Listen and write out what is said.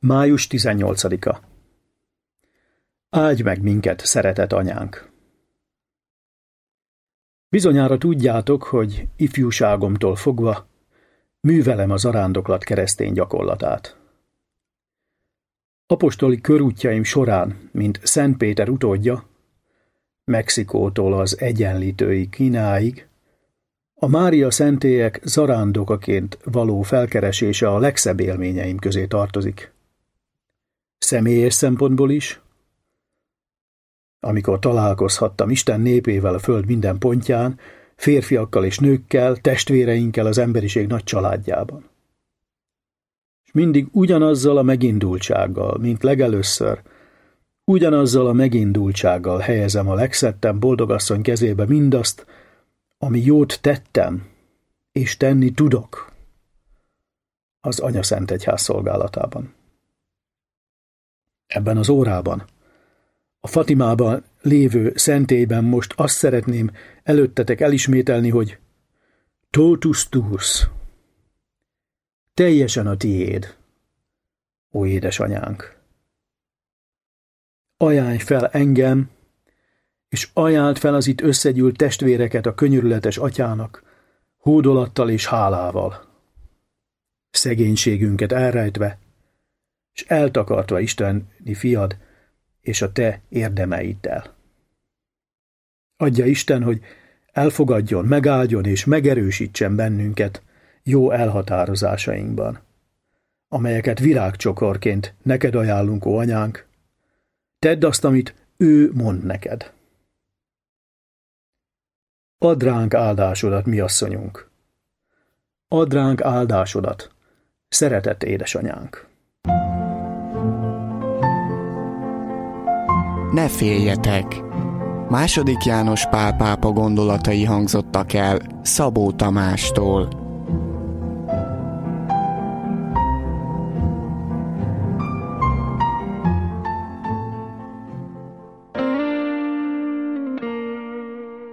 Május 18-a. Áldj meg minket, szeretett anyánk! Bizonyára tudjátok, hogy ifjúságomtól fogva művelem a zarándoklat keresztény gyakorlatát. Apostoli körútjaim során, mint Szent Péter utódja, Mexikótól az Egyenlítői Kínáig, a Mária szentélyek zarándokaként való felkeresése a legszebb élményeim közé tartozik. Személyes szempontból is, amikor találkozhattam Isten népével a föld minden pontján, férfiakkal és nőkkel, testvéreinkkel az emberiség nagy családjában. És mindig ugyanazzal a megindultsággal, mint legelőször, ugyanazzal a megindultsággal helyezem a legszettebb boldogasszony kezébe mindazt, ami jót tettem, és tenni tudok az Anyaszentegyház szolgálatában. Ebben az órában, a Fatimában lévő szentélyben most azt szeretném előttetek elismételni, hogy totus tuus, teljesen a tiéd, ó édesanyánk. Ajánlj fel engem, és ajánld fel az itt összegyűlt testvéreket a könyörületes atyának, hódolattal és hálával. Szegénységünket elrejtve, és eltakartva isteni fiad és a te érdemeiddel. Adja Isten, hogy elfogadjon, megáldjon és megerősítsen bennünket jó elhatározásainkban, amelyeket virágcsokorként neked ajánlunk, ó anyánk. Tedd azt, amit ő mond neked. Add ránk áldásodat, mi asszonyunk. Add ránk áldásodat, szeretett édesanyánk. Ne féljetek! II. János Pál pápa gondolatai hangzottak el Szabó Tamástól.